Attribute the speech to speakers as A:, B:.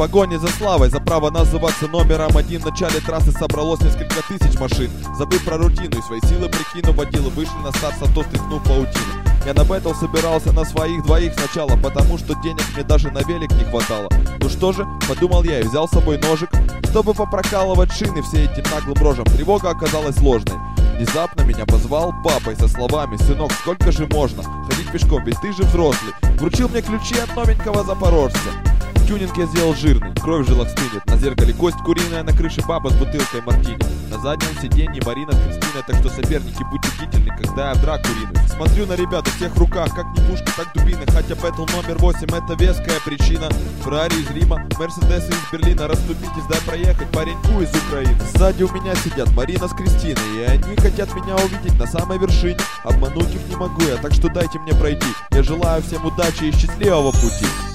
A: погоне за славой, за право называться номером один. В начале трассы собралось несколько тысяч машин. Забыв про рутину и свои силы прикинув, водилы вышли на старт, авто стряхнув паутину. Я на бэтл собирался на своих двоих сначала, потому что денег мне даже на велик не хватало. Ну что же, подумал я и взял с собой ножик, чтобы попрокалывать шины все этим наглым рожам. Тревога оказалась ложной. Внезапно меня позвал папой со словами: «Сынок, сколько же можно ходить пешком, ведь ты же взрослый». Вручил мне ключи от новенького запорожца. Тюнинг я сделал жирный, кровь в жилах стынет. На зеркале кость куриная, на крыше баба с бутылкой мартини. На заднем сиденье Марина с Кристиной, так что соперники, будьте бдительны, когда я в драку ринусь. Смотрю на ребят, у всех в руках, как не пушка, так дубины. Хотя бэтл номер 8 это веская причина. Феррари из Рима, Мерседесы из Берлина. Расступитесь, дай проехать пареньку из Украины. Сзади у меня сидят Марина с Кристиной, и они хотят меня увидеть на самой вершине. Обмануть их не могу я, так что дайте мне пройти. Я желаю всем удачи и счастливого пути.